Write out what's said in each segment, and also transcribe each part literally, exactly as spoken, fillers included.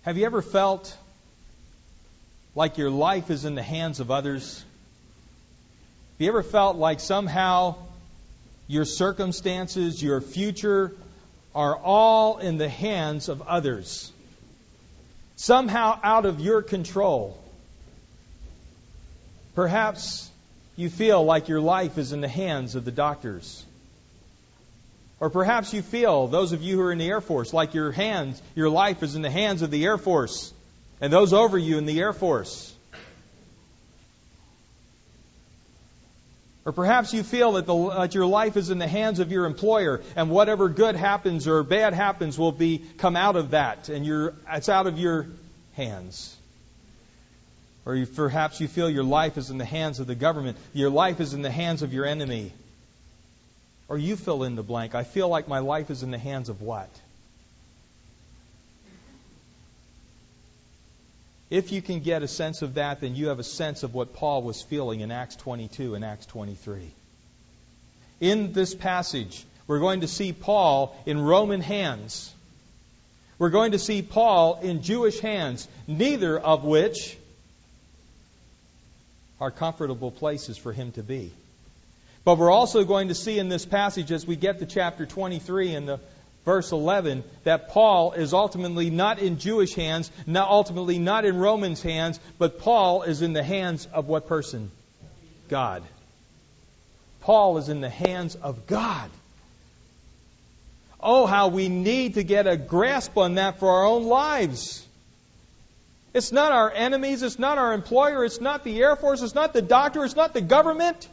Have you ever felt like your life is in the hands of others? Have you ever felt like somehow your circumstances, your future, are all in the hands of others? Somehow out of your control. Perhaps you feel like your life is in the hands of the doctors. Or perhaps you feel, those of you who are in the Air Force, like your hands, your life is in the hands of the Air Force and those over you in the Air Force. Or perhaps you feel that, the, that your life is in the hands of your employer, and whatever good happens or bad happens will be come out of that, and you're, it's out of your hands. Or you, perhaps you feel your life is in the hands of the government. Your life is in the hands of your enemy. Or you fill in the blank. I feel like my life is in the hands of what? If you can get a sense of that, then you have a sense of what Paul was feeling in Acts twenty-two and Acts twenty-three. In this passage, we're going to see Paul in Roman hands. We're going to see Paul in Jewish hands, neither of which are comfortable places for him to be. But we're also going to see in this passage, as we get to chapter twenty-three and the verse eleven, that Paul is ultimately not in Jewish hands, not ultimately not in Romans' hands, but Paul is in the hands of what person? God. Paul is in the hands of God. Oh, how we need to get a grasp on that for our own lives. It's not our enemies, it's not our employer, it's not the Air Force, it's not the doctor, it's not the government.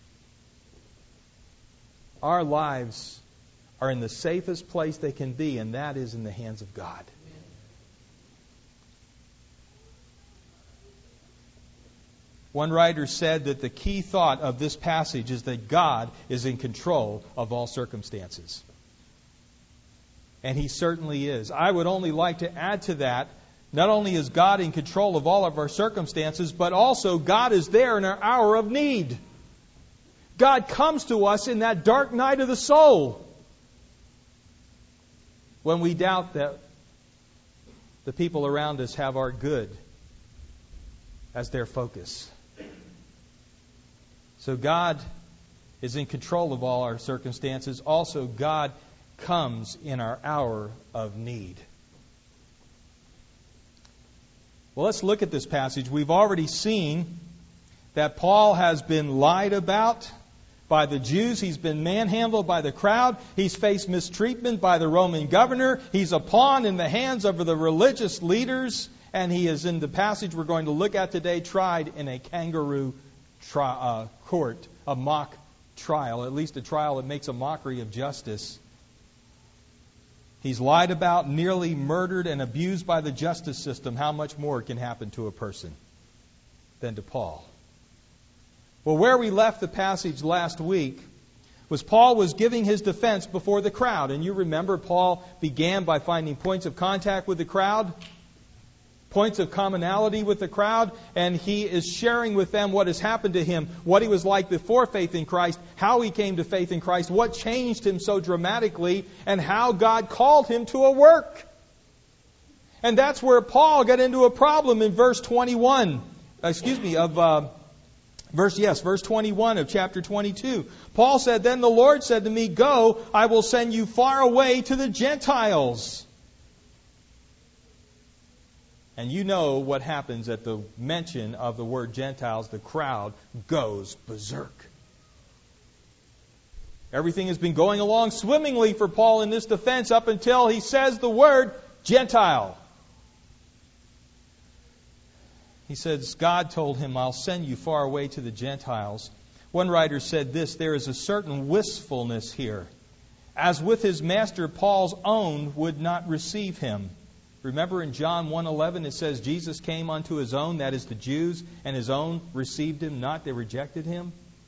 Our lives are in the safest place they can be, and that is in the hands of God. One writer said that the key thought of this passage is that God is in control of all circumstances. And He certainly is. I would only like to add to that, not only is God in control of all of our circumstances, but also God is there in our hour of need. God comes to us in that dark night of the soul, when we doubt that the people around us have our good as their focus. So God is in control of all our circumstances. Also, God comes in our hour of need. Well, let's look at this passage. We've already seen that Paul has been lied about by the Jews. He's been manhandled by the crowd. He's faced mistreatment by the Roman governor. He's a pawn in the hands of the religious leaders. And he is, in the passage we're going to look at today, tried in a kangaroo tri- uh, court, a mock trial, at least a trial that makes a mockery of justice. He's lied about, nearly murdered, and abused by the justice system. How much more can happen to a person than to Paul? Well, where we left the passage last week was Paul was giving his defense before the crowd. And you remember Paul began by finding points of contact with the crowd, points of commonality with the crowd, and he is sharing with them what has happened to him, what he was like before faith in Christ, how he came to faith in Christ, what changed him so dramatically, and how God called him to a work. And that's where Paul got into a problem in verse twenty-one, excuse me, of uh, verse yes, verse twenty-one of chapter twenty-two. Paul said, "Then the Lord said to me, 'Go, I will send you far away to the Gentiles.'" And you know what happens at the mention of the word Gentiles. The crowd goes berserk. Everything has been going along swimmingly for Paul in this defense up until he says the word Gentile. He says, God told him, "I'll send you far away to the Gentiles." One writer said this, "There is a certain wistfulness here. As with his master, Paul's own would not receive him." Remember in John one eleven it says Jesus came unto his own, that is the Jews, and his own received him not, they rejected him.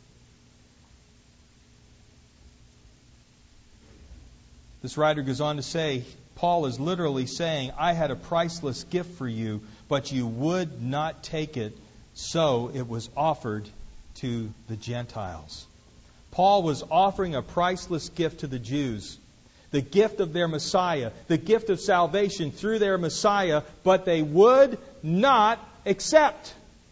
This writer goes on to say, Paul is literally saying, I had a priceless gift for you, but you would not take it, so it was offered to the Gentiles. Paul was offering a priceless gift to the Jews. the gift of their Messiah, the gift of salvation through their Messiah, but they would not accept.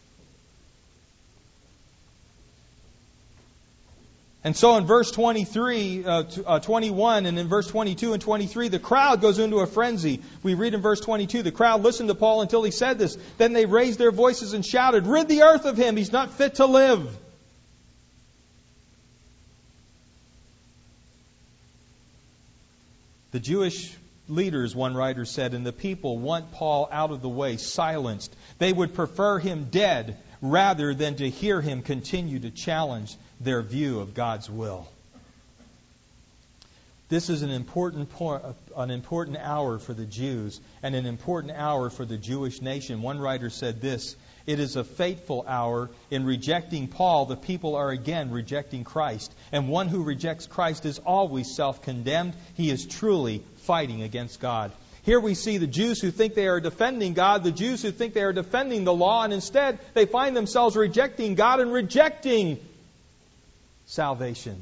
And so in verse twenty-three, uh, uh, twenty-one, and in verse twenty-two and twenty-three, the crowd goes into a frenzy. We read in verse twenty-two, the crowd listened to Paul until he said this. Then they raised their voices and shouted, "Rid the earth of him! He's not fit to live!" The Jewish leaders, one writer said, and the people want Paul out of the way, silenced. They would prefer him dead rather than to hear him continue to challenge their view of God's will. This is an important point, an important hour for the Jews and an important hour for the Jewish nation. One writer said this, "It is a fateful hour. In rejecting Paul, the people are again rejecting Christ. And one who rejects Christ is always self-condemned. He is truly fighting against God." Here we see the Jews who think they are defending God, the Jews who think they are defending the law, and instead they find themselves rejecting God and rejecting salvation.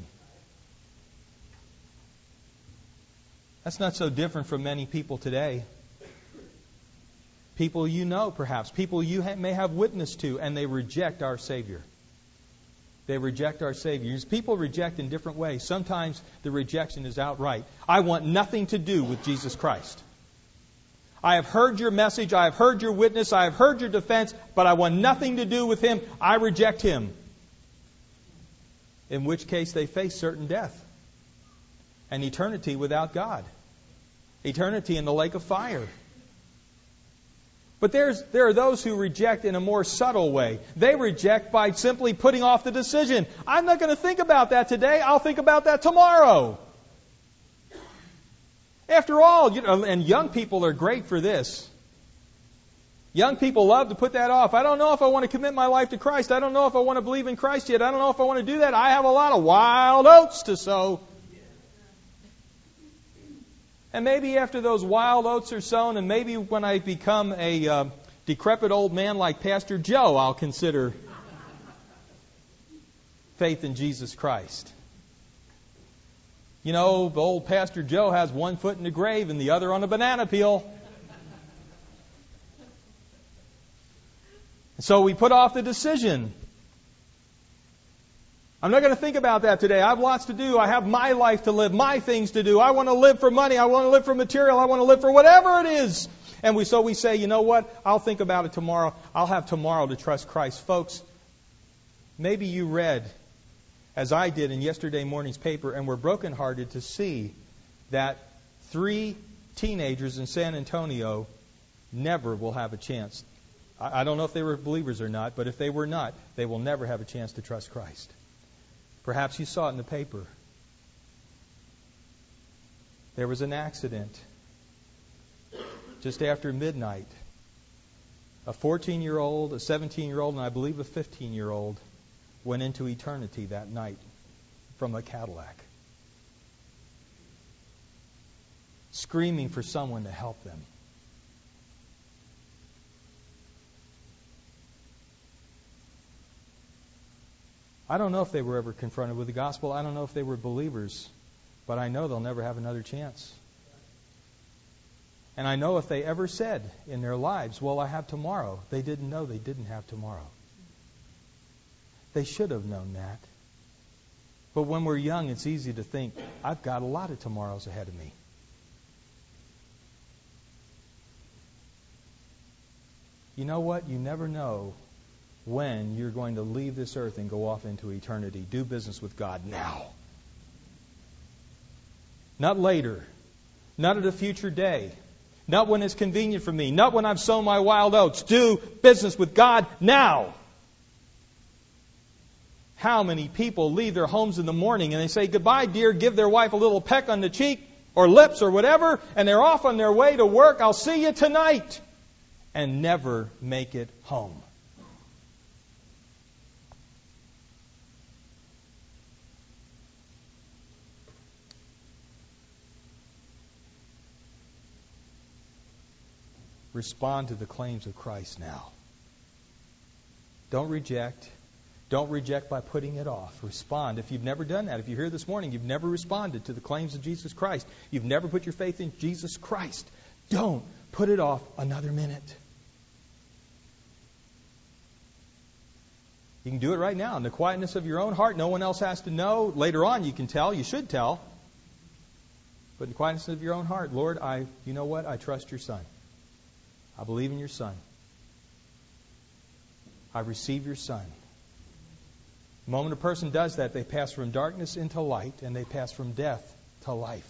That's not so different from many people today. People you know, perhaps. People you ha- may have witnessed to, and they reject our Savior. They reject our Savior. People reject in different ways. Sometimes the rejection is outright. I want nothing to do with Jesus Christ. I have heard your message. I have heard your witness. I have heard your defense, but I want nothing to do with Him. I reject Him. In which case they face certain death and eternity without God. Eternity in the lake of fire. But there's, there are those who reject in a more subtle way. They reject by simply putting off the decision. I'm not going to think about that today. I'll think about that tomorrow. After all, you know, and young people are great for this. Young people love to put that off. I don't know if I want to commit my life to Christ. I don't know if I want to believe in Christ yet. I don't know if I want to do that. I have a lot of wild oats to sow. And maybe after those wild oats are sown, and maybe when I become a uh, decrepit old man like Pastor Joe, I'll consider faith in Jesus Christ. You know, the old Pastor Joe has one foot in the grave and the other on a banana peel. So we put off the decision. I'm not going to think about that today. I have lots to do. I have my life to live, my things to do. I want to live for money. I want to live for material. I want to live for whatever it is. And we so we say, you know what? I'll think about it tomorrow. I'll have tomorrow to trust Christ. Folks, maybe you read, as I did in yesterday morning's paper, and were brokenhearted to see that three teenagers in San Antonio never will have a chance. I don't know if they were believers or not, but if they were not, they will never have a chance to trust Christ. Perhaps you saw it in the paper. There was an accident just after midnight. A fourteen-year-old, a seventeen-year-old, and I believe a fifteen-year-old went into eternity that night from a Cadillac, screaming for someone to help them. I don't know if they were ever confronted with the gospel. I don't know if they were believers. But I know they'll never have another chance. And I know if they ever said in their lives, well, I have tomorrow, they didn't know they didn't have tomorrow. They should have known that. But when we're young, it's easy to think, I've got a lot of tomorrows ahead of me. You know what? You never know when you're going to leave this earth and go off into eternity. Do business with God now. Not later. Not at a future day. Not when it's convenient for me. Not when I've sown my wild oats. Do business with God now. How many people leave their homes in the morning and they say, goodbye, dear, give their wife a little peck on the cheek or lips or whatever, and they're off on their way to work. I'll see you tonight. And never make it home. Respond to the claims of Christ now. Don't reject. Don't reject by putting it off. Respond. If you've never done that, if you're here this morning, you've never responded to the claims of Jesus Christ, you've never put your faith in Jesus Christ, don't put it off another minute. You can do it right now in the quietness of your own heart. No one else has to know. Later on you can tell. You should tell. But in the quietness of your own heart, Lord, I, you know what? I trust your Son. I believe in your Son. I receive your Son. The moment a person does that, they pass from darkness into light, and they pass from death to life.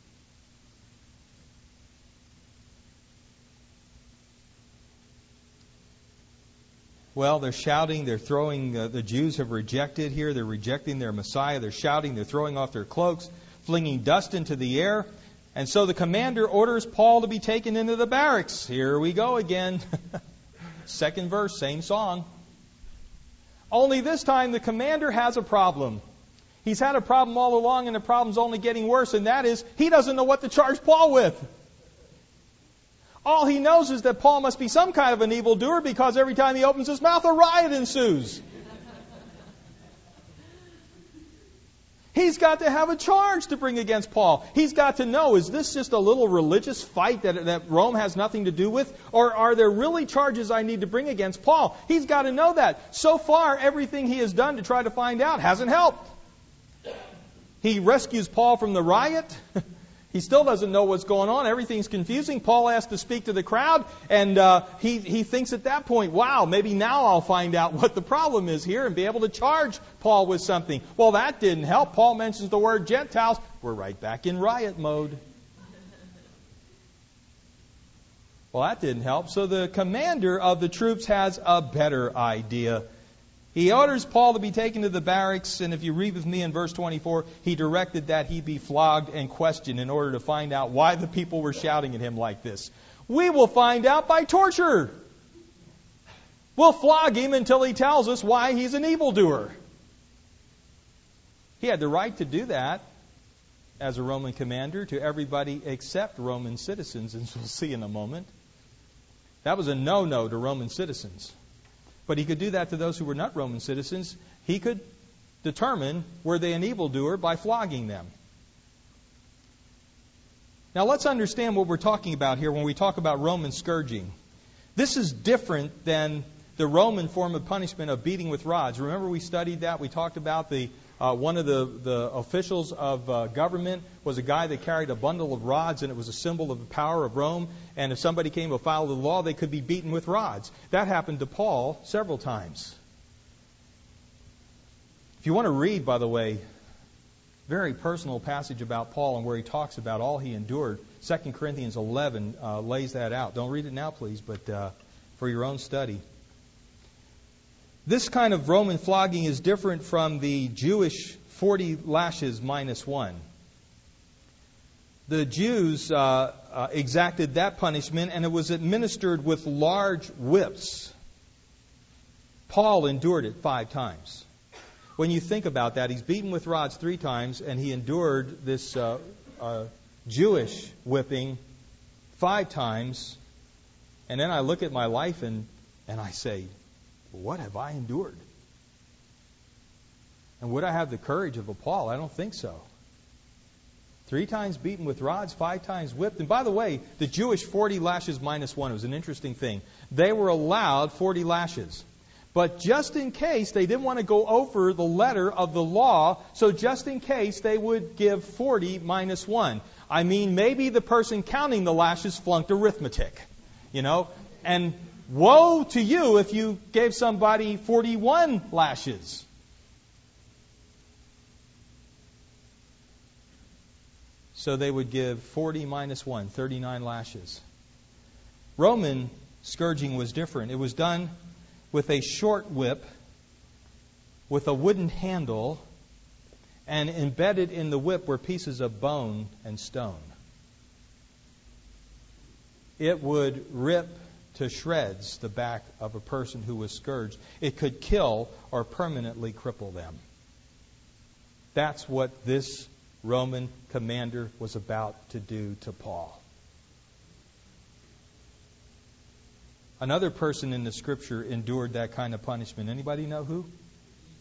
Well, they're shouting, they're throwing, uh, the Jews have rejected here, they're rejecting their Messiah, they're shouting, they're throwing off their cloaks, flinging dust into the air. And so the commander orders Paul to be taken into the barracks. Here we go again. Second verse, same song. Only this time the commander has a problem. He's had a problem all along, and the problem's only getting worse, and that is he doesn't know what to charge Paul with. All he knows is that Paul must be some kind of an evildoer, because every time he opens his mouth, a riot ensues. He's got to have a charge to bring against Paul. He's got to know, is this just a little religious fight that, that Rome has nothing to do with? Or are there really charges I need to bring against Paul? He's got to know that. So far, everything he has done to try to find out hasn't helped. He rescues Paul from the riot. He still doesn't know what's going on. Everything's confusing. Paul has to speak to the crowd, and uh, he, he thinks at that point, wow, maybe now I'll find out what the problem is here and be able to charge Paul with something. Well, that didn't help. Paul mentions the word Gentiles. We're right back in riot mode. Well, that didn't help. So the commander of the troops has a better idea. He orders Paul to be taken to the barracks, and if you read with me in verse twenty-four, he directed that he be flogged and questioned in order to find out why the people were shouting at him like this. We will find out by torture. We'll flog him until he tells us why he's an evildoer. He had the right to do that as a Roman commander to everybody except Roman citizens, as we'll see in a moment. That was a no-no to Roman citizens. But he could do that to those who were not Roman citizens. He could determine were they an evildoer by flogging them. Now let's understand what we're talking about here when we talk about Roman scourging. This is different than the Roman form of punishment of beating with rods. Remember we studied that? We talked about the uh, one of the, the officials of uh, government was a guy that carried a bundle of rods, and it was a symbol of the power of Rome. And if somebody came afoul of the law, they could be beaten with rods. That happened to Paul several times. If you want to read, by the way, very personal passage about Paul and where he talks about all he endured, Second Corinthians eleven uh, lays that out. Don't read it now, please, but uh, for your own study. This kind of Roman flogging is different from the Jewish forty lashes minus one. The Jews uh, uh, exacted that punishment, and it was administered with large whips. Paul endured it five times. When you think about that, he's beaten with rods three times, and he endured this uh, uh, Jewish whipping five times. And then I look at my life and, and I say, what have I endured? And would I have the courage of a Paul? I don't think so. Three times beaten with rods, five times whipped. And by the way, the Jewish forty lashes minus one was an interesting thing. They were allowed forty lashes. But just in case, they didn't want to go over the letter of the law, so just in case, they would give forty minus one. I mean, maybe the person counting the lashes flunked arithmetic, you know, and woe to you if you gave somebody forty-one lashes. So they would give forty minus one, thirty-nine lashes. Roman scourging was different. It was done with a short whip, with a wooden handle, and embedded in the whip were pieces of bone and stone. It would rip to shreds the back of a person who was scourged. It could kill or permanently cripple them. That's what this Roman commander was about to do to Paul. Another person in the Scripture endured that kind of punishment. Anybody know who?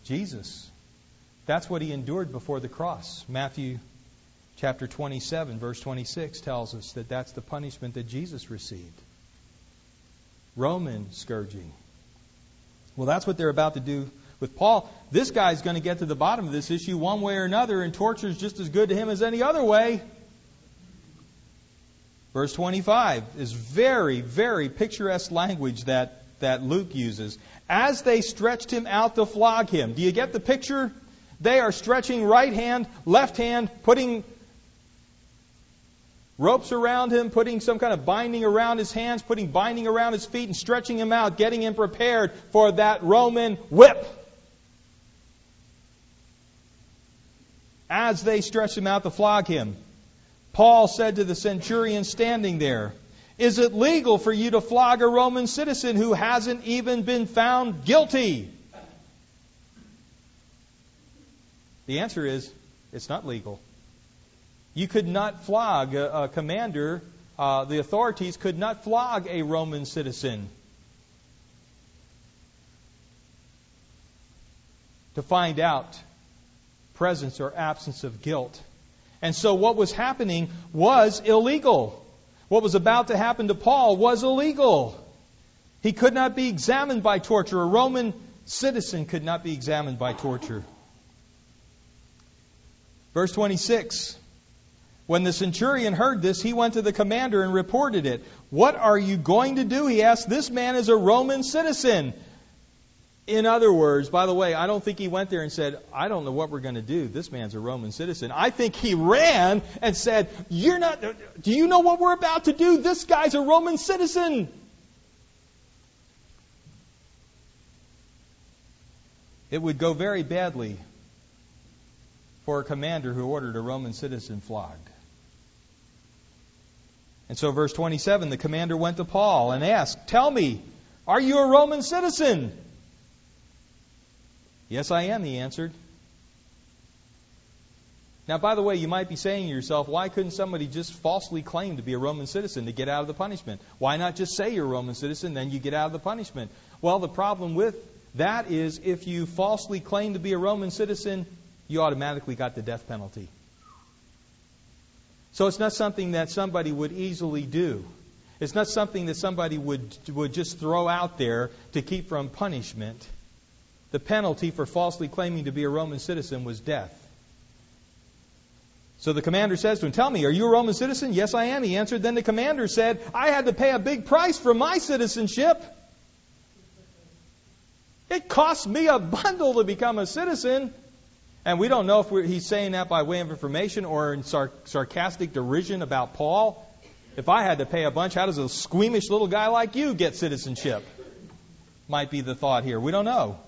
Jesus. That's what he endured before the cross. Matthew chapter twenty-seven, verse twenty-six tells us that that's the punishment that Jesus received. Roman scourging. Well, that's what they're about to do with Paul. This guy's going to get to the bottom of this issue one way or another, and torture is just as good to him as any other way. Verse twenty-five is very, very picturesque language that, that Luke uses. As they stretched him out to flog him. Do you get the picture? They are stretching right hand, left hand, putting ropes around him, putting some kind of binding around his hands, putting binding around his feet, and stretching him out, getting him prepared for that Roman whip. As they stretched him out to flog him, Paul said to the centurion standing there, "Is it legal for you to flog a Roman citizen who hasn't even been found guilty?" The answer is, it's not legal. You could not flog a, a commander. Uh, the authorities could not flog a Roman citizen to find out presence or absence of guilt. And so what was happening was illegal. What was about to happen to Paul was illegal. He could not be examined by torture. A Roman citizen could not be examined by torture. Verse twenty-six. When the centurion heard this, he went to the commander and reported it. "What are you going to do?" he asked. "This man is a Roman citizen." In other words, by the way, I don't think he went there and said, "I don't know what we're going to do. This man's a Roman citizen." I think he ran and said, "You're not, do you know what we're about to do? This guy's a Roman citizen." It would go very badly for a commander who ordered a Roman citizen flogged. And so verse twenty-seven, the commander went to Paul and asked, "Tell me, are you a Roman citizen?" "Yes, I am," he answered. Now, by the way, you might be saying to yourself, why couldn't somebody just falsely claim to be a Roman citizen to get out of the punishment? Why not just say you're a Roman citizen, then you get out of the punishment? Well, the problem with that is if you falsely claim to be a Roman citizen, you automatically got the death penalty. So it's not something that somebody would easily do. It's not something that somebody would, would just throw out there to keep from punishment. The penalty for falsely claiming to be a Roman citizen was death. So the commander says to him, "Tell me, are you a Roman citizen?" "Yes, I am," he answered. Then the commander said, "I had to pay a big price for my citizenship. It cost me a bundle to become a citizen." And we don't know if we're, he's saying that by way of information or in sar- sarcastic derision about Paul. If I had to pay a bunch, how does a squeamish little guy like you get citizenship? Might be the thought here. We don't know.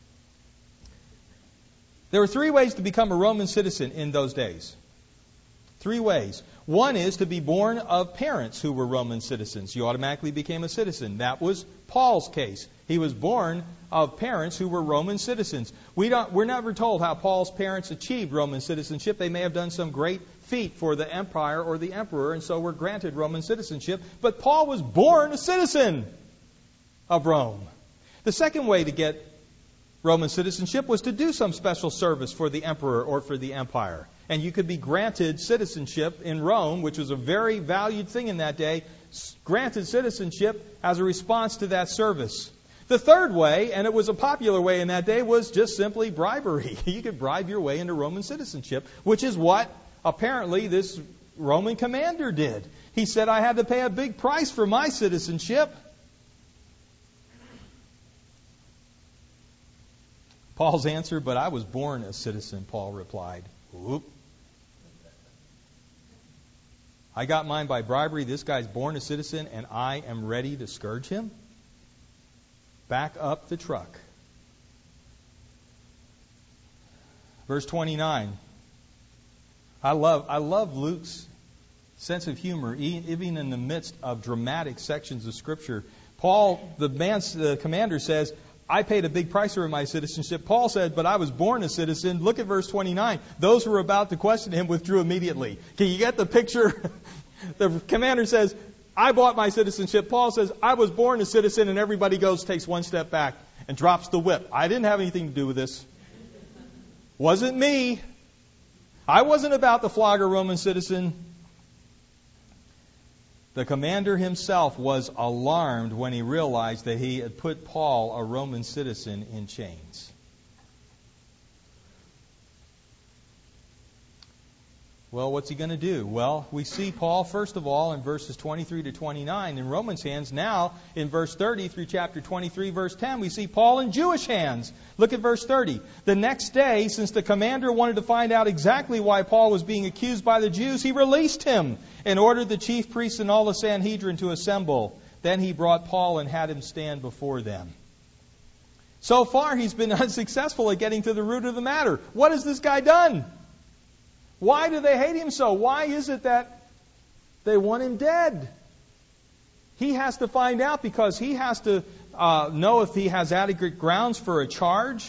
There were three ways to become a Roman citizen in those days. Three ways. One is to be born of parents who were Roman citizens. You automatically became a citizen. That was Paul's case. He was born of parents who were Roman citizens. We don't, we're never told how Paul's parents achieved Roman citizenship. They may have done some great feat for the empire or the emperor, and so were granted Roman citizenship. But Paul was born a citizen of Rome. The second way to get Roman citizenship was to do some special service for the emperor or for the empire. And you could be granted citizenship in Rome, which was a very valued thing in that day, granted citizenship as a response to that service. The third way, and it was a popular way in that day, was just simply bribery. You could bribe your way into Roman citizenship, which is what apparently this Roman commander did. He said, "I had to pay a big price for my citizenship." Paul's answer, "But I was born a citizen," Paul replied. Whoop. I got mine by bribery. This guy's born a citizen, and I am ready to scourge him? Back up the truck. Verse twenty-nine. I love, I love Luke's sense of humor, even in the midst of dramatic sections of Scripture. Paul, the man, the commander says, "I paid a big price for my citizenship." Paul said, "But I was born a citizen." Look at verse twenty-nine. Those who were about to question him withdrew immediately. Can you get the picture? The commander says, "I bought my citizenship." Paul says, "I was born a citizen," and everybody goes, takes one step back and drops the whip. I didn't have anything to do with this. Wasn't me. I wasn't about to flog a Roman citizen. The commander himself was alarmed when he realized that he had put Paul, a Roman citizen, in chains. Well, what's he going to do? Well, we see Paul, first of all, in verses twenty-three to twenty-nine in Romans' hands. Now, in verse thirty through chapter twenty-three, verse ten, we see Paul in Jewish hands. Look at verse thirty. The next day, since the commander wanted to find out exactly why Paul was being accused by the Jews, he released him and ordered the chief priests and all the Sanhedrin to assemble. Then he brought Paul and had him stand before them. So far, he's been unsuccessful at getting to the root of the matter. What has this guy done? Why do they hate him so? Why is it that they want him dead? He has to find out because he has to uh, know if he has adequate grounds for a charge.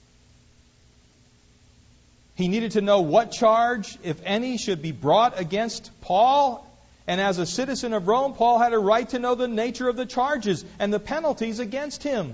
He needed to know what charge, if any, should be brought against Paul. And as a citizen of Rome, Paul had a right to know the nature of the charges and the penalties against him.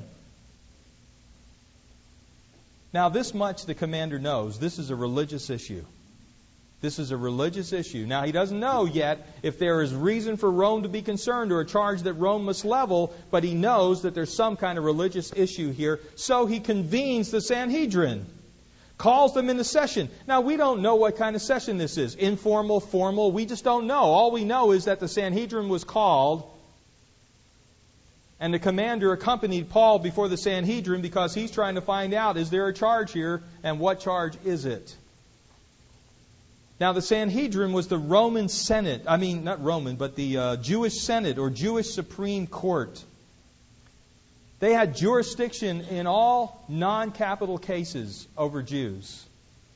Now, this much the commander knows. This is a religious issue. This is a religious issue. Now, he doesn't know yet if there is reason for Rome to be concerned or a charge that Rome must level, but he knows that there's some kind of religious issue here. So he convenes the Sanhedrin, calls them into session. Now, we don't know what kind of session this is. Informal, formal, we just don't know. All we know is that the Sanhedrin was called, and the commander accompanied Paul before the Sanhedrin because he's trying to find out, is there a charge here, and what charge is it? Now, the Sanhedrin was the Roman Senate. I mean, not Roman, but the uh, Jewish Senate or Jewish Supreme Court. They had jurisdiction in all non-capital cases over Jews.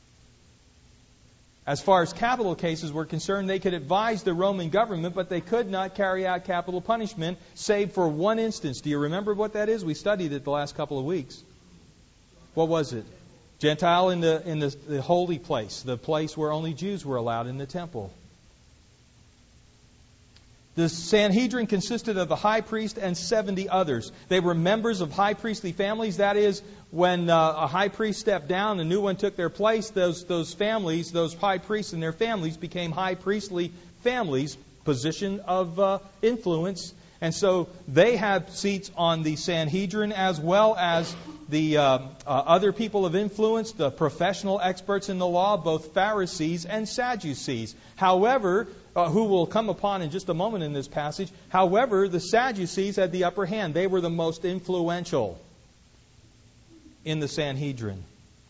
As far as capital cases were concerned, they could advise the Roman government, but they could not carry out capital punishment, save for one instance. Do you remember what that is? We studied it the last couple of weeks. What was it? Gentile in the in the, the holy place, the place where only Jews were allowed in the temple. The Sanhedrin consisted of the high priest and seventy others. They were members of high priestly families. That is, when uh, a high priest stepped down, a new one took their place. Those those families, those high priests and their families became high priestly families, position of uh, influence. And so they had seats on the Sanhedrin as well as the uh, uh, other people of influence, the professional experts in the law, both Pharisees and Sadducees. However, uh, who will come upon in just a moment in this passage, however, the Sadducees had the upper hand. They were the most influential in the Sanhedrin.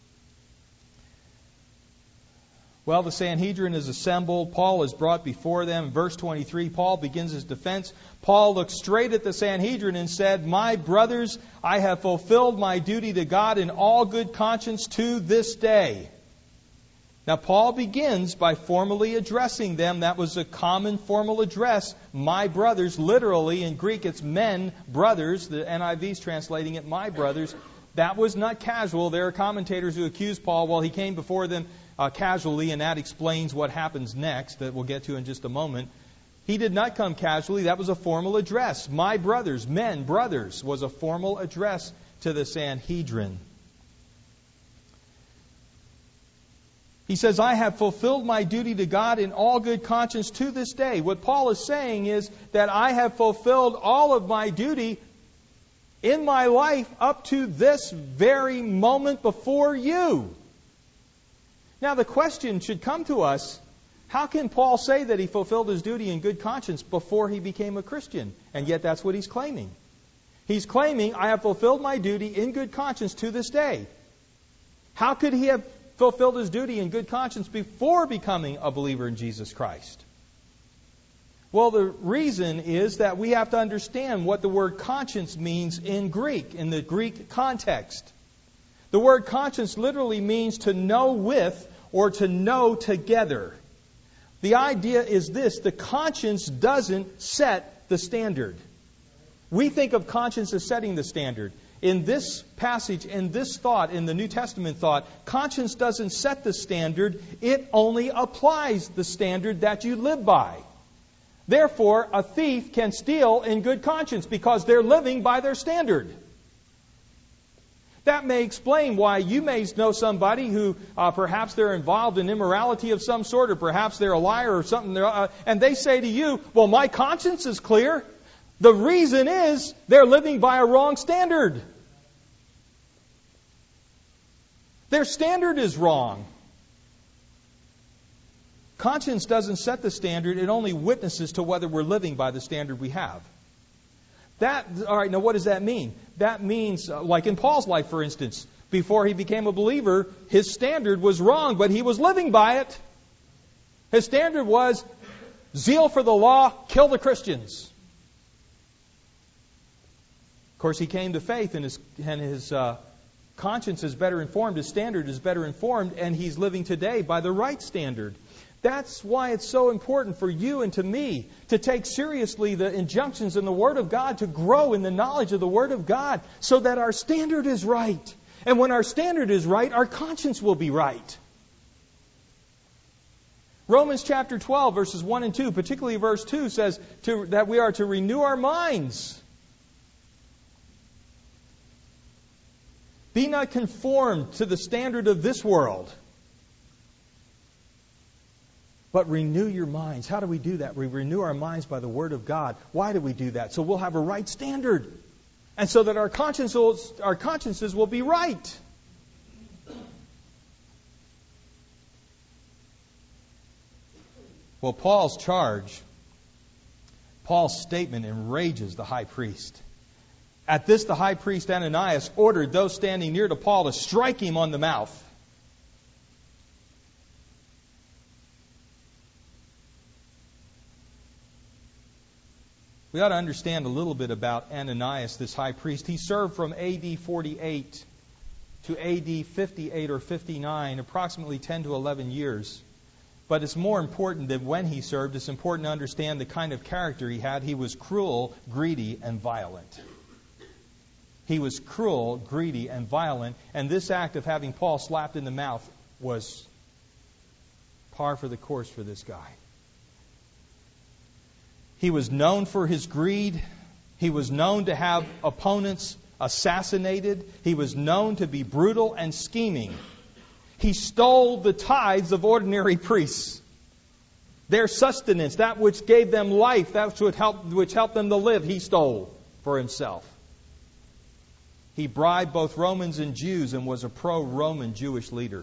Well, the Sanhedrin is assembled. Paul is brought before them. In verse twenty-three, Paul begins his defense. Paul looked straight at the Sanhedrin and said, "My brothers, I have fulfilled my duty to God in all good conscience to this day." Now, Paul begins by formally addressing them. That was a common formal address. My brothers, literally in Greek, it's men, brothers. The N I V is translating it, my brothers. That was not casual. There are commentators who accuse Paul, well, he came before them uh, casually, and that explains what happens next, that we'll get to in just a moment. He did not come casually. That was a formal address. My brothers, men, brothers, was a formal address to the Sanhedrin. He says, I have fulfilled my duty to God in all good conscience to this day. What Paul is saying is that I have fulfilled all of my duty in my life up to this very moment before you. Now the question should come to us, how can Paul say that he fulfilled his duty in good conscience before he became a Christian? And yet that's what he's claiming. He's claiming, I have fulfilled my duty in good conscience to this day. How could he have fulfilled his duty in good conscience before becoming a believer in Jesus Christ? Well, the reason is that we have to understand what the word conscience means in Greek, in the Greek context. The word conscience literally means to know with or to know together. The idea is this: the conscience doesn't set the standard. We think of conscience as setting the standard. In this passage, in this thought, in the New Testament thought, conscience doesn't set the standard. It only applies the standard that you live by. Therefore, a thief can steal in good conscience because they're living by their standard. That may explain why you may know somebody who uh, perhaps they're involved in immorality of some sort, or perhaps they're a liar or something, uh, and they say to you, well, my conscience is clear. The reason is they're living by a wrong standard. Their standard is wrong. Conscience doesn't set the standard. It only witnesses to whether we're living by the standard we have. That, all right, now what does that mean? That means, uh, like in Paul's life, for instance, before he became a believer, his standard was wrong, but he was living by it. His standard was zeal for the law, kill the Christians. Of course, he came to faith, and his, and his uh, conscience is better informed, his standard is better informed, and he's living today by the right standard. That's why it's so important for you and to me to take seriously the injunctions in the Word of God, to grow in the knowledge of the Word of God, so that our standard is right. And when our standard is right, our conscience will be right. Romans chapter twelve, verses one and two, particularly verse two, says to, that we are to renew our minds. Be not conformed to the standard of this world, but renew your minds. How do we do that? We renew our minds by the Word of God. Why do we do that? So we'll have a right standard. And so that our consciences, our consciences will be right. Well, Paul's charge, Paul's statement enrages the high priest. At this, the high priest Ananias ordered those standing near to Paul to strike him on the mouth. We ought to understand a little bit about Ananias, this high priest. He served from A D forty-eight to A D fifty-eight or fifty-nine, approximately ten to eleven years. But it's more important than when he served. It's important to understand the kind of character he had. He was cruel, greedy, and violent. He was cruel, greedy, and violent. And this act of having Paul slapped in the mouth was par for the course for this guy. He was known for his greed. He was known to have opponents assassinated. He was known to be brutal and scheming. He stole the tithes of ordinary priests. Their sustenance, that which gave them life, that which helped, which helped them to live, he stole for himself. He bribed both Romans and Jews and was a pro-Roman Jewish leader.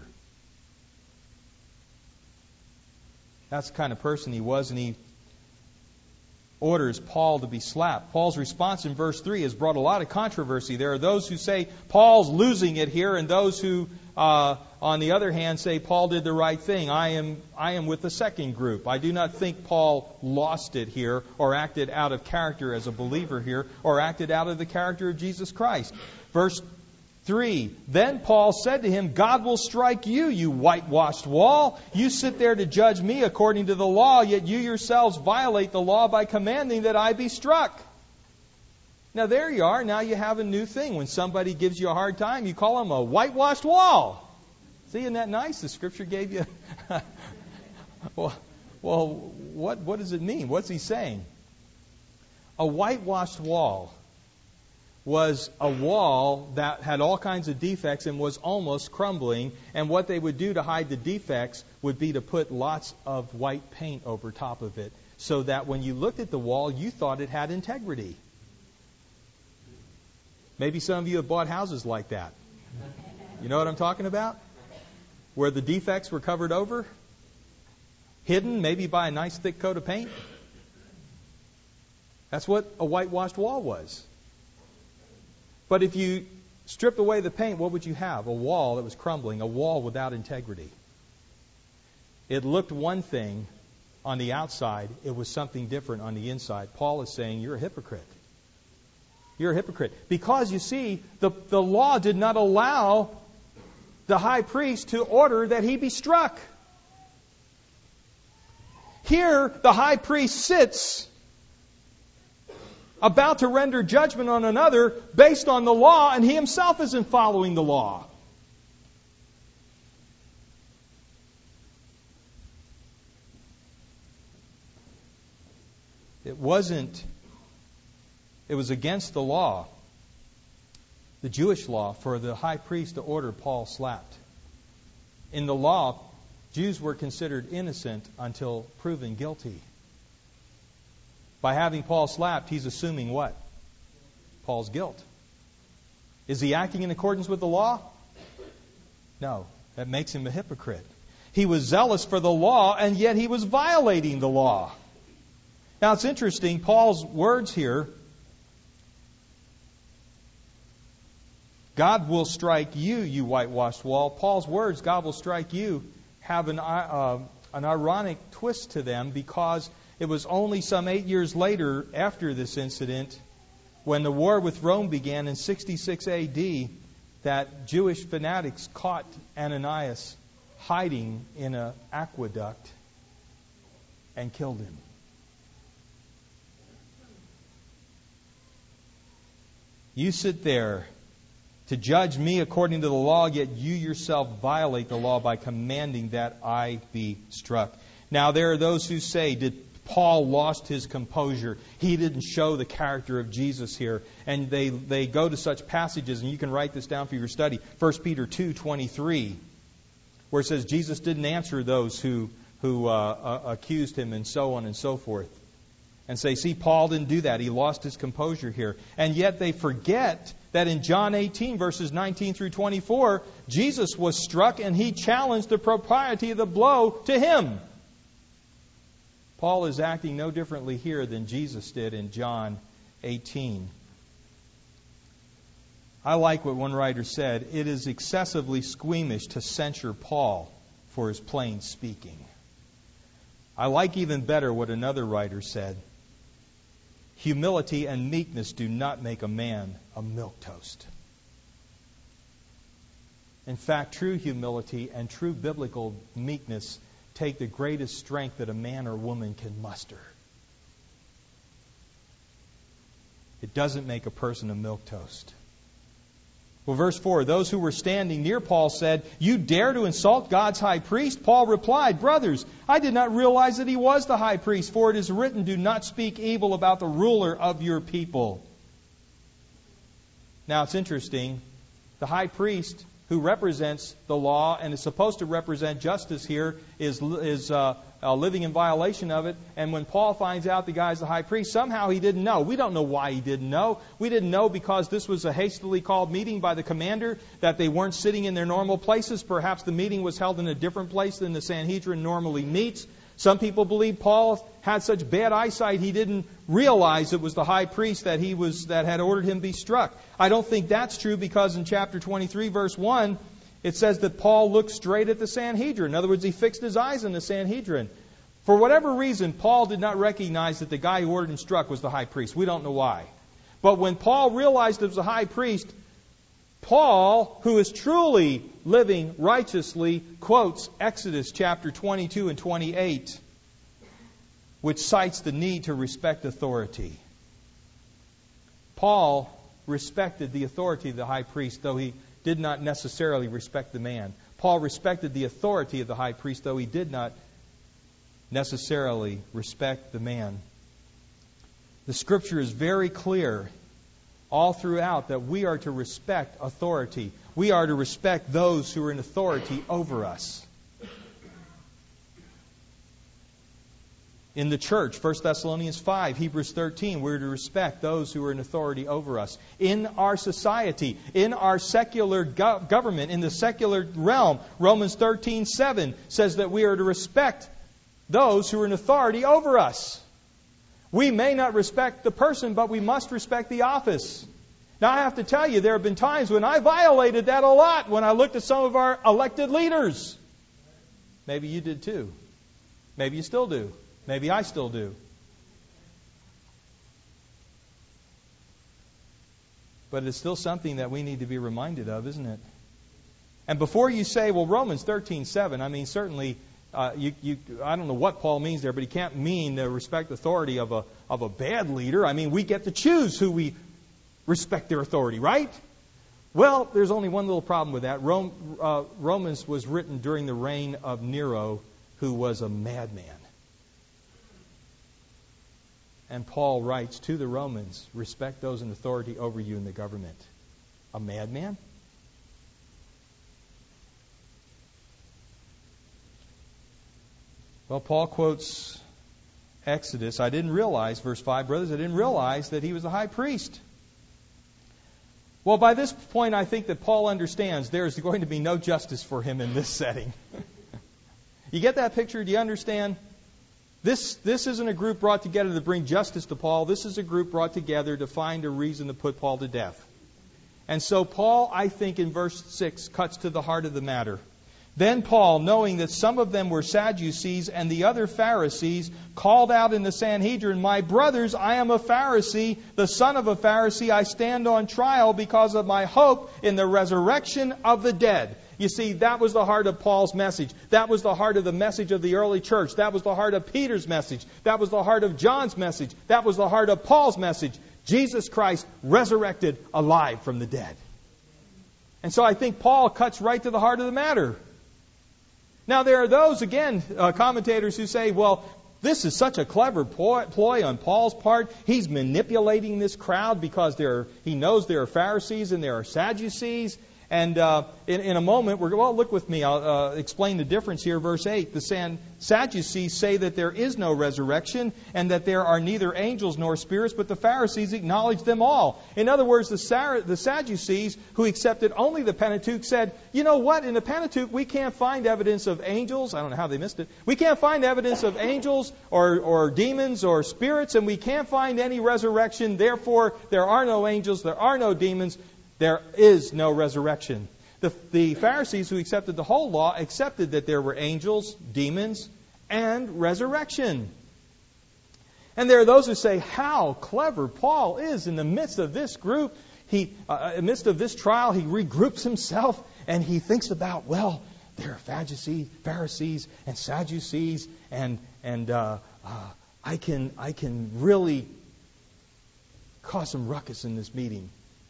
That's the kind of person he was, and he orders Paul to be slapped. Paul's response in verse three has brought a lot of controversy. There are those who say Paul's losing it here, and those who, uh, on the other hand, say Paul did the right thing. I am, I am with the second group. I do not think Paul lost it here, or acted out of character as a believer here, or acted out of the character of Jesus Christ. Verse three, then Paul said to him, God will strike you, you whitewashed wall. You sit there to judge me according to the law, yet you yourselves violate the law by commanding that I be struck. Now there you are. Now you have a new thing. When somebody gives you a hard time, you call them a whitewashed wall. See, isn't that nice? The Scripture gave you... well, well what, what does it mean? What's he saying? A whitewashed wall was a wall that had all kinds of defects and was almost crumbling. And what they would do to hide the defects would be to put lots of white paint over top of it, so that when you looked at the wall, you thought it had integrity. Maybe some of you have bought houses like that. You know what I'm talking about? Where the defects were covered over, hidden maybe by a nice thick coat of paint. That's what a whitewashed wall was. But if you stripped away the paint, what would you have? A wall that was crumbling, a wall without integrity. It looked one thing on the outside, it was something different on the inside. Paul is saying, you're a hypocrite. You're a hypocrite. Because, you see, the, the law did not allow the high priest to order that he be struck. Here, the high priest sits about to render judgment on another based on the law, and he himself isn't following the law. It wasn't, it was against the law. the Jewish law for the high priest to order Paul slapped. In the law, Jews were considered innocent until proven guilty. By having Paul slapped, he's assuming what? Paul's guilt. Is he acting in accordance with the law? No. That makes him a hypocrite. He was zealous for the law, and yet he was violating the law. Now it's interesting, Paul's words here, God will strike you, you whitewashed wall. Paul's words, God will strike you, have an, uh, an ironic twist to them, because it was only some eight years later, after this incident, when the war with Rome began in sixty-six A D, that Jewish fanatics caught Ananias hiding in an aqueduct and killed him. You sit there to judge me according to the law, yet you yourself violate the law by commanding that I be struck. Now there are those who say, did Paul lost his composure? He didn't show the character of Jesus here. And they, they go to such passages, and you can write this down for your study. First Peter two twenty-three, where it says Jesus didn't answer those who, who uh, uh, accused him, and so on and so forth. And say, see, Paul didn't do that. He lost his composure here. And yet they forget that in John eighteen, verses nineteen through twenty-four, Jesus was struck and he challenged the propriety of the blow to him. Paul is acting no differently here than Jesus did in John eighteen. I like what one writer said. It is excessively squeamish to censure Paul for his plain speaking. I like even better what another writer said. Humility and meekness do not make a man a milquetoast. In fact, true humility and true biblical meekness take the greatest strength that a man or woman can muster. It doesn't make a person a milquetoast. Well, verse four, those who were standing near Paul said, you dare to insult God's high priest? Paul replied, brothers, I did not realize that he was the high priest, for it is written, do not speak evil about the ruler of your people. Now it's interesting, the high priest who represents the law and is supposed to represent justice here is, is uh, uh, living in violation of it. And when Paul finds out the guy's the high priest, somehow he didn't know. We don't know why he didn't know. We didn't know because this was a hastily called meeting by the commander, that they weren't sitting in their normal places. Perhaps the meeting was held in a different place than the Sanhedrin normally meets. Some people believe Paul had such bad eyesight he didn't realize it was the high priest that he was that had ordered him be struck. I don't think that's true, because in chapter twenty-three, verse one, it says that Paul looked straight at the Sanhedrin. In other words, he fixed his eyes on the Sanhedrin. For whatever reason, Paul did not recognize that the guy who ordered him struck was the high priest. We don't know why. But when Paul realized it was the high priest, Paul, who is truly living righteously, quotes Exodus chapter twenty-two and twenty-eight, which cites the need to respect authority. Paul respected the authority of the high priest, though he did not necessarily respect the man. Paul respected the authority of the high priest, though he did not necessarily respect the man. The Scripture is very clear all throughout that we are to respect authority. We are to respect those who are in authority over us. In the church, First Thessalonians five, Hebrews thirteen, we're to respect those who are in authority over us. In our society, in our secular go- government, in the secular realm, Romans thirteen seven says that we are to respect those who are in authority over us. We may not respect the person, but we must respect the office. Now, I have to tell you, there have been times when I violated that a lot when I looked at some of our elected leaders. Maybe you did too. Maybe you still do. Maybe I still do. But it's still something that we need to be reminded of, isn't it? And before you say, well, Romans thirteen seven, I mean, certainly, uh, you, you, I don't know what Paul means there, but he can't mean the respect authority of a, of a bad leader. I mean, we get to choose who we respect their authority, right? Well, there's only one little problem with that. Rome, uh, Romans was written during the reign of Nero, who was a madman. And Paul writes to the Romans, respect those in authority over you in the government. a madman? Well, Paul quotes Exodus. I didn't realize, verse five, brothers, I didn't realize that he was the high priest. Well, by this point, I think that Paul understands there's going to be no justice for him in this setting. You get that picture? Do you understand? This, this isn't a group brought together to bring justice to Paul. This is a group brought together to find a reason to put Paul to death. And so Paul, I think, in verse six, cuts to the heart of the matter. Then Paul, knowing that some of them were Sadducees and the other Pharisees, called out in the Sanhedrin, "My brothers, I am a Pharisee, the son of a Pharisee. I stand on trial because of my hope in the resurrection of the dead." You see, that was the heart of Paul's message. That was the heart of the message of the early church. That was the heart of Peter's message. That was the heart of John's message. That was the heart of Paul's message. Jesus Christ resurrected alive from the dead. And so I think Paul cuts right to the heart of the matter. Now, there are those, again, uh, commentators who say, well, this is such a clever ploy, ploy on Paul's part. He's manipulating this crowd because there, he knows there are Pharisees and there are Sadducees. And uh, in, in a moment, we're well, look with me. I'll uh, explain the difference here. Verse eight, the San, Sadducees say that there is no resurrection and that there are neither angels nor spirits, but the Pharisees acknowledge them all. In other words, the, Sar- the Sadducees, who accepted only the Pentateuch, said, you know what, in the Pentateuch we can't find evidence of angels. I don't know how they missed it. We can't find evidence of angels or, or demons or spirits, and we can't find any resurrection. Therefore, there are no angels, there are no demons. There is no resurrection. The, the Pharisees who accepted the whole law accepted that there were angels, demons, and resurrection. And there are those who say, how clever Paul is in the midst of this group. He, uh, in the midst of this trial, he regroups himself and he thinks about, well, there are Pharisees, Pharisees and Sadducees, and and uh, uh, I can I can really cause some ruckus in this meeting.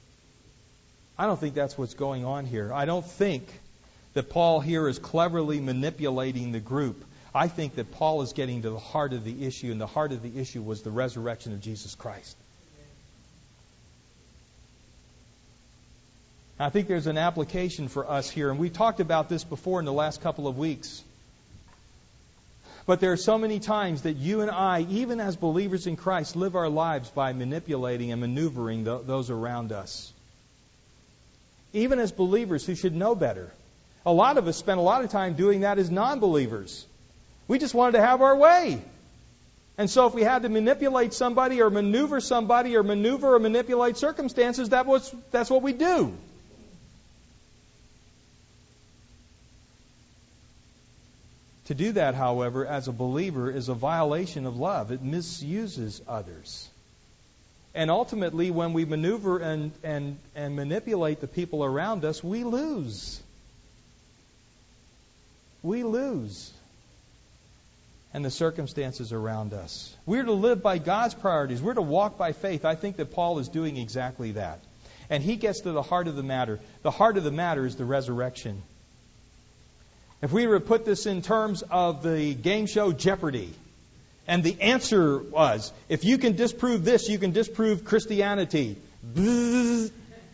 I don't think that's what's going on here. I don't think that Paul here is cleverly manipulating the group. I think that Paul is getting to the heart of the issue, and the heart of the issue was the resurrection of Jesus Christ. I think there's an application for us here, and we talked about this before in the last couple of weeks. But there are so many times that you and I, even as believers in Christ, live our lives by manipulating and maneuvering the, those around us. Even as believers who should know better. A lot of us spend a lot of time doing that as non-believers. We just wanted to have our way. And so if we had to manipulate somebody or maneuver somebody or maneuver or manipulate circumstances, that was, that's what we do. To do that, however, as a believer is a violation of love. It misuses others. And ultimately, when we maneuver and, and, and manipulate the people around us, we lose. We lose. And the circumstances around us. We're to live by God's priorities. We're to walk by faith. I think that Paul is doing exactly that. And he gets to the heart of the matter. The heart of the matter is the resurrection. If we were to put this in terms of the game show Jeopardy! And the answer was, if you can disprove this, you can disprove Christianity. Bzzz.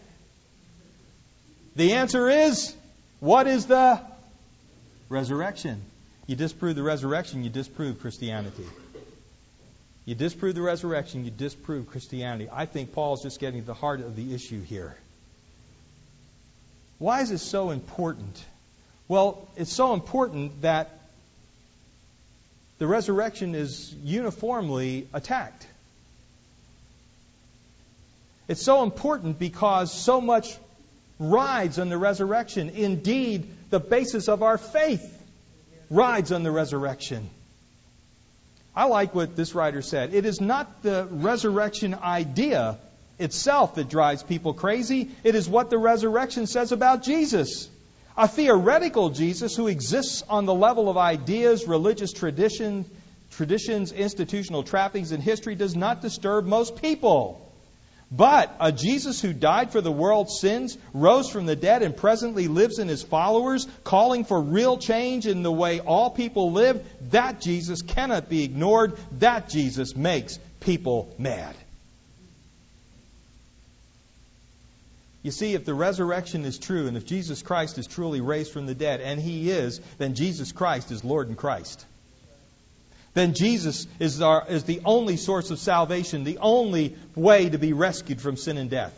The answer is, what is the resurrection? You disprove the resurrection, you disprove Christianity. You disprove the resurrection, you disprove Christianity. I think Paul's just getting to the heart of the issue here. Why is this so important? Well, it's so important that the resurrection is uniformly attacked. It's so important because so much rides on the resurrection. Indeed, the basis of our faith rides on the resurrection. I like what this writer said. It is not the resurrection idea itself that drives people crazy. It is what the resurrection says about Jesus. A theoretical Jesus who exists on the level of ideas, religious tradition, traditions, institutional trappings, and history does not disturb most people. But a Jesus who died for the world's sins, rose from the dead, and presently lives in His followers, calling for real change in the way all people live, that Jesus cannot be ignored. That Jesus makes people mad. You see, if the resurrection is true, and if Jesus Christ is truly raised from the dead, and He is, then Jesus Christ is Lord and Christ. Then Jesus is, our, is the only source of salvation, the only way to be rescued from sin and death.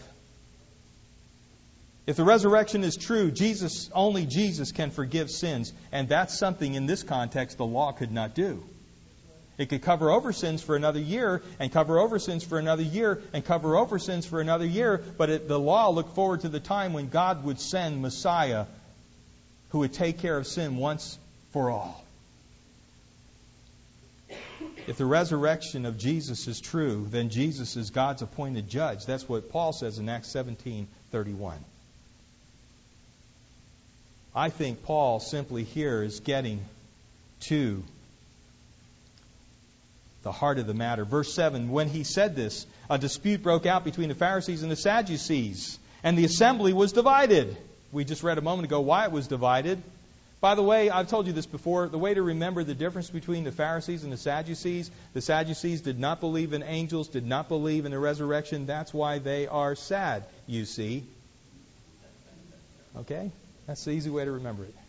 If the resurrection is true, Jesus, only Jesus can forgive sins. And that's something in this context the law could not do. It could cover over sins for another year, and cover over sins for another year, and cover over sins for another year. But it, the law looked forward to the time when God would send Messiah who would take care of sin once for all. If the resurrection of Jesus is true, then Jesus is God's appointed judge. That's what Paul says in Acts seventeen thirty-one. I think Paul simply here is getting to the heart of the matter. Verse seven, when he said this, a dispute broke out between the Pharisees and the Sadducees, and the assembly was divided. We just read a moment ago why it was divided. By the way, I've told you this before, the way to remember the difference between the Pharisees and the Sadducees, the Sadducees did not believe in angels, did not believe in the resurrection. That's why they are sad, you see. Okay? That's the easy way to remember it.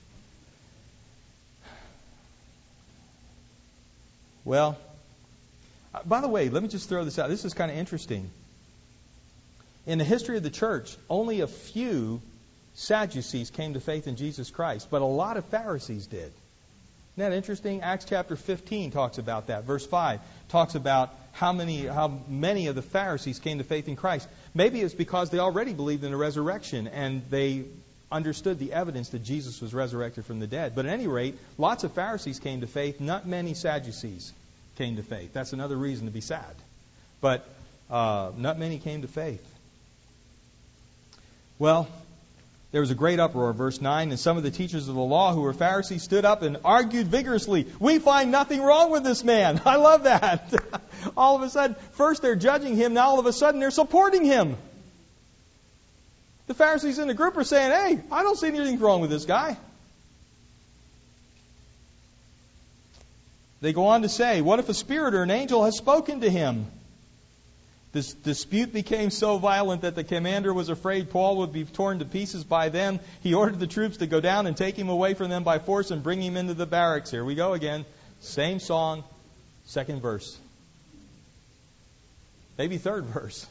Well, by the way, let me just throw this out. This is kind of interesting. In the history of the church, only a few Sadducees came to faith in Jesus Christ, but a lot of Pharisees did. Isn't that interesting? Acts chapter fifteen talks about that. Verse five talks about how many how many of the Pharisees came to faith in Christ. Maybe it's because they already believed in the resurrection and they understood the evidence that Jesus was resurrected from the dead. But at any rate, lots of Pharisees came to faith. Not many Sadducees came to faith. That's another reason to be sad. But uh, not many came to faith. Well, there was a great uproar, verse nine, and some of the teachers of the law who were Pharisees stood up and argued vigorously. We find nothing wrong with this man. I love that. All of a sudden, first they're judging him, now all of a sudden they're supporting him. The Pharisees in the group are saying, hey, I don't see anything wrong with this guy. They go on to say, what if a spirit or an angel has spoken to him? This dispute became so violent that the commander was afraid Paul would be torn to pieces by them. He ordered the troops to go down and take him away from them by force and bring him into the barracks. Here we go again. Same song, second verse. Maybe third verse.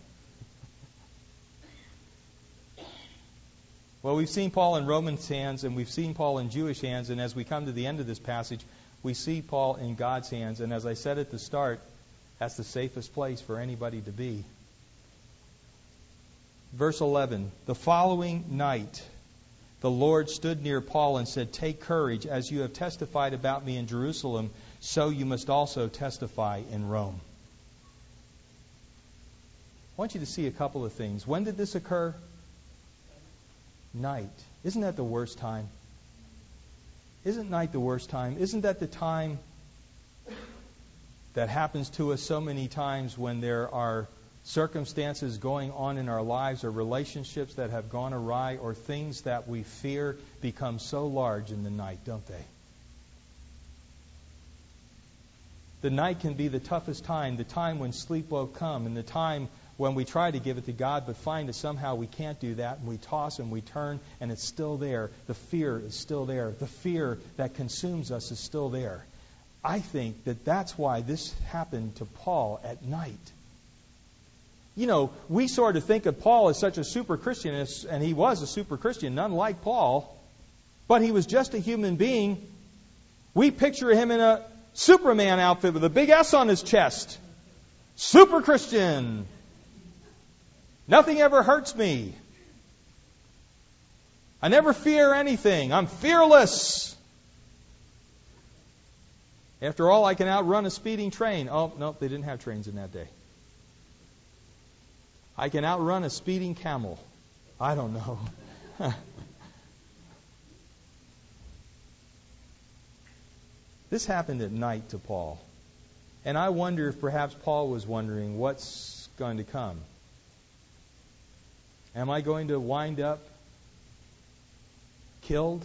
Well, we've seen Paul in Romans' hands and we've seen Paul in Jewish hands. And as we come to the end of this passage, we see Paul in God's hands. And as I said at the start, that's the safest place for anybody to be. Verse eleven, the following night, the Lord stood near Paul and said, take courage, as you have testified about me in Jerusalem, so you must also testify in Rome. I want you to see a couple of things. When did this occur? Night. Isn't that the worst time? Isn't night the worst time? Isn't that the time that happens to us so many times when there are circumstances going on in our lives or relationships that have gone awry or things that we fear become so large in the night, don't they? The night can be the toughest time, the time when sleep won't come, and the time when we try to give it to God but find that somehow we can't do that, and we toss and we turn and it's still there. The fear is still there. The fear that consumes us is still there. I think that that's why this happened to Paul at night. You know, we sort of think of Paul as such a super Christian, and he was a super Christian, none like Paul, but he was just a human being. We picture him in a Superman outfit with a big S on his chest. Super Christian. Nothing ever hurts me. I never fear anything. I'm fearless. After all, I can outrun a speeding train. Oh, no, they didn't have trains in that day. I can outrun a speeding camel. I don't know. This happened at night to Paul. And I wonder if perhaps Paul was wondering what's going to come. Am I going to wind up killed?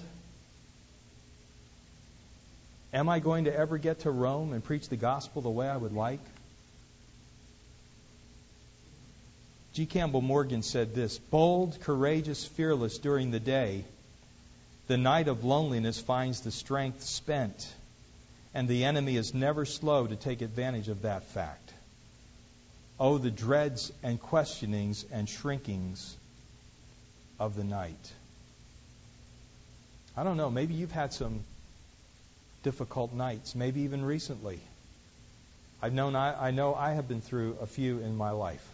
Am I going to ever get to Rome and preach the gospel the way I would like? G. Campbell Morgan said this: bold, courageous, fearless during the day, the night of loneliness finds the strength spent, and the enemy is never slow to take advantage of that fact. Oh, the dreads and questionings and shrinkings of the night. I don't know, maybe you've had some difficult nights, maybe even recently. I've known I, I know I have been through a few in my life.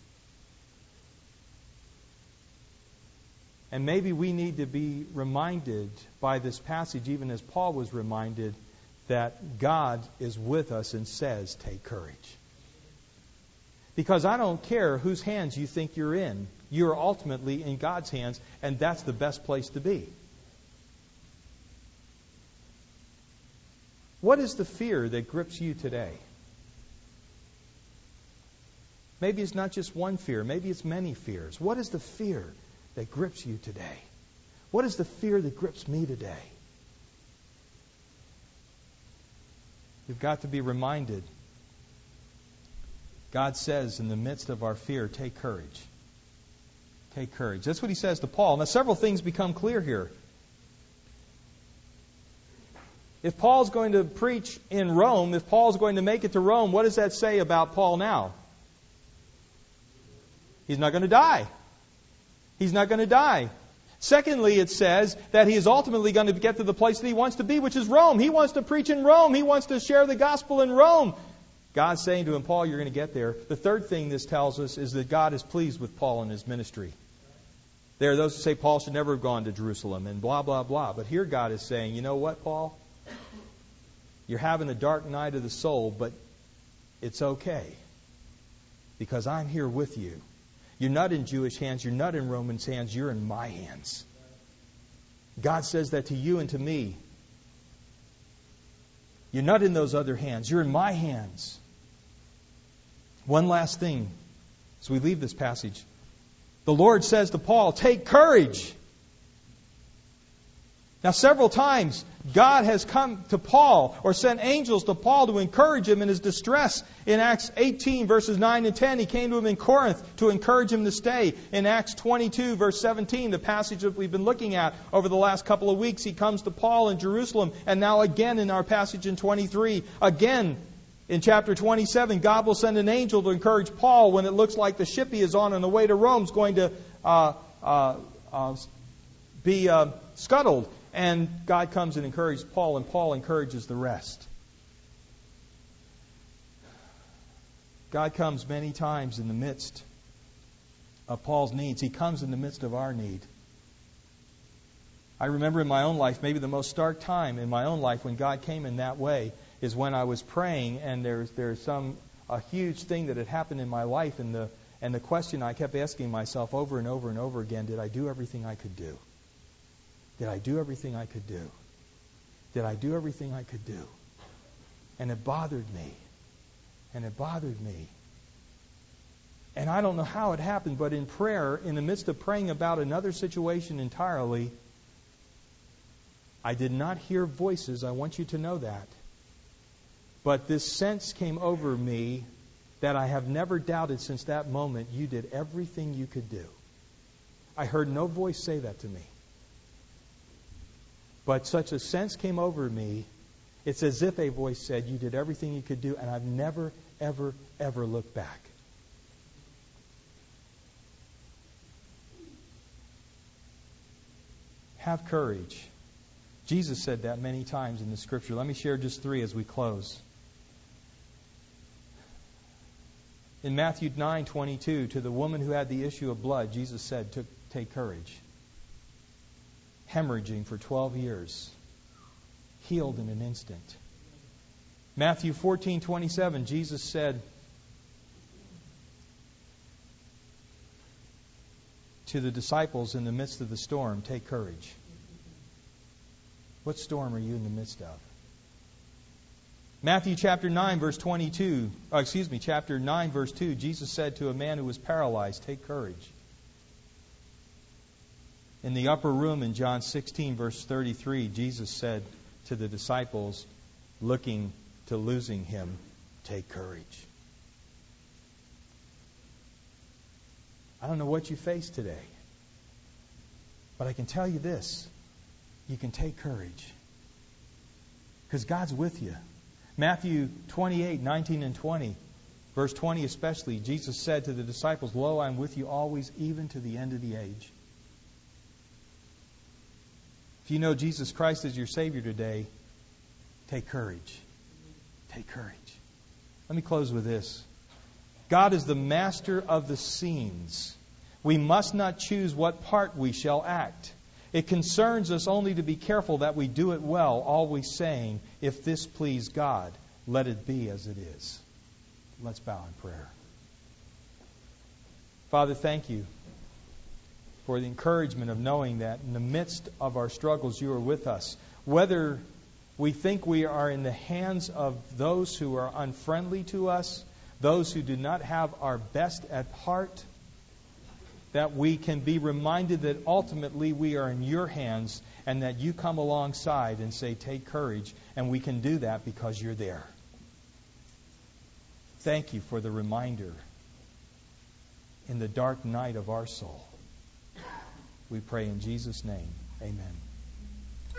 And maybe we need to be reminded by this passage, even as Paul was reminded, that God is with us and says, take courage. Because I don't care whose hands you think you're in. You're ultimately in God's hands, and that's the best place to be. What is the fear that grips you today? Maybe it's not just one fear. Maybe it's many fears. What is the fear that grips you today? What is the fear that grips me today? We've got to be reminded. God says in the midst of our fear, take courage. Take courage. That's what he says to Paul. Now, several things become clear here. If Paul's going to preach in Rome, if Paul's going to make it to Rome, what does that say about Paul now? He's not going to die. He's not going to die. Secondly, it says that he is ultimately going to get to the place that he wants to be, which is Rome. He wants to preach in Rome. He wants to share the gospel in Rome. God's saying to him, Paul, you're going to get there. The third thing this tells us is that God is pleased with Paul and his ministry. There are those who say Paul should never have gone to Jerusalem and blah, blah, blah. But here God is saying, you know what, Paul? You're having a dark night of the soul, but it's okay. Because I'm here with you. You're not in Jewish hands. You're not in Romans' hands. You're in my hands. God says that to you and to me. You're not in those other hands. You're in my hands. One last thing as we leave this passage. The Lord says to Paul, take courage. Now, several times, God has come to Paul or sent angels to Paul to encourage him in his distress. In Acts eighteen, verses nine and ten, he came to him in Corinth to encourage him to stay. In Acts twenty-two, verse seventeen, the passage that we've been looking at over the last couple of weeks, he comes to Paul in Jerusalem. And now again in our passage in twenty-three, again in chapter twenty-seven, God will send an angel to encourage Paul when it looks like the ship he is on on the way to Rome is going to uh, uh, uh, be uh, scuttled. And God comes and encourages Paul, and Paul encourages the rest. God comes many times in the midst of Paul's needs. He comes in the midst of our need. I remember in my own life, maybe the most stark time in my own life when God came in that way is when I was praying, and there's there's some a huge thing that had happened in my life, and the and the question I kept asking myself over and over and over again: did I do everything I could do? Did I do everything I could do? Did I do everything I could do? And it bothered me. And it bothered me. And I don't know how it happened, but in prayer, in the midst of praying about another situation entirely, I did not hear voices. I want you to know that. But this sense came over me that I have never doubted since that moment. You did everything you could do. I heard no voice say that to me. But such a sense came over me, it's as if a voice said, you did everything you could do, and I've never, ever, ever looked back. Have courage. Jesus said that many times in the Scripture. Let me share just three as we close. In Matthew nine twenty-two, to the woman who had the issue of blood, Jesus said, take courage. Hemorrhaging for twelve years, healed in an instant. Matthew fourteen twenty-seven, Jesus said to the disciples in the midst of the storm, take courage. What storm are you in the midst of? Matthew chapter nine, verse twenty-two, oh, excuse me, chapter nine, verse two, Jesus said to a man who was paralyzed, take courage. In the upper room in John sixteen, verse thirty-three, Jesus said to the disciples looking to losing Him, take courage. I don't know what you face today. But I can tell you this. You can take courage. Because God's with you. Matthew twenty-eight, nineteen and twenty. Verse twenty especially, Jesus said to the disciples, Lo, I am with you always, even to the end of the age. If you know Jesus Christ as your Savior today, take courage. Take courage. Let me close with this. God is the master of the scenes. We must not choose what part we shall act. It concerns us only to be careful that we do it well, always saying, if this please God, let it be as it is. Let's bow in prayer. Father, thank you for the encouragement of knowing that in the midst of our struggles, you are with us. Whether we think we are in the hands of those who are unfriendly to us, those who do not have our best at heart, that we can be reminded that ultimately we are in your hands and that you come alongside and say, take courage, and we can do that because you're there. Thank you for the reminder in the dark night of our soul. We pray in Jesus' name. Amen.